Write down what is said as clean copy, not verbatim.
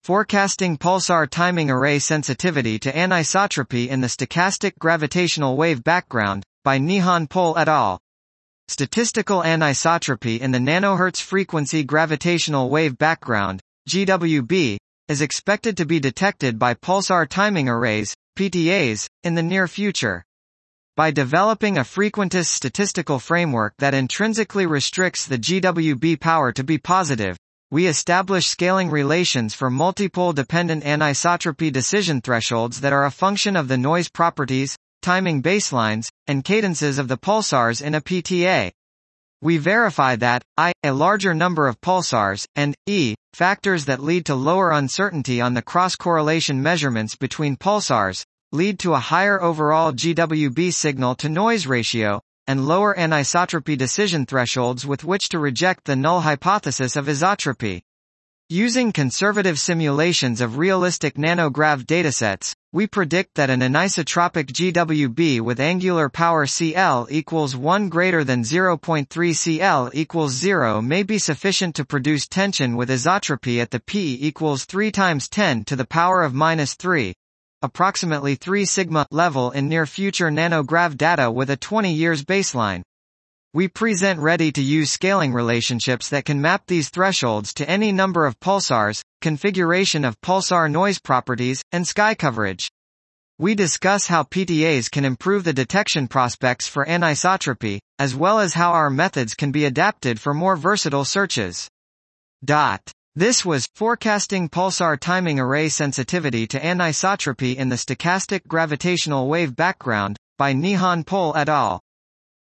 Forecasting Pulsar Timing Array Sensitivity to Anisotropy in the Stochastic Gravitational Wave Background, by Nihon Pol et al. Statistical anisotropy in the nanohertz frequency gravitational wave background, GWB, is expected to be detected by pulsar timing arrays, PTAs, in the near future. By developing a frequentist statistical framework that intrinsically restricts the GWB power to be positive, we establish scaling relations for multipole-dependent anisotropy decision thresholds that are a function of the noise properties, timing baselines, and cadences of the pulsars in a PTA. We verify that, I, a larger number of pulsars, and, E, factors that lead to lower uncertainty on the cross-correlation measurements between pulsars, lead to a higher overall GWB signal-to-noise ratio, and lower anisotropy decision thresholds with which to reject the null hypothesis of isotropy. Using conservative simulations of realistic nanograv datasets, we predict that an anisotropic GWB with angular power Cl equals 1 greater than 0.3 Cl equals 0 may be sufficient to produce tension with isotropy at the p equals 3 times 10 to the power of minus 3. Approximately 3 sigma level in near-future nanograv data with a 20 years baseline. We present ready-to-use scaling relationships that can map these thresholds to any number of pulsars, configuration of pulsar noise properties, and sky coverage. We discuss how PTAs can improve the detection prospects for anisotropy, as well as how our methods can be adapted for more versatile searches. This was Forecasting Pulsar Timing Array Sensitivity to Anisotropy in the Stochastic Gravitational Wave Background, by Nihon Pol et al.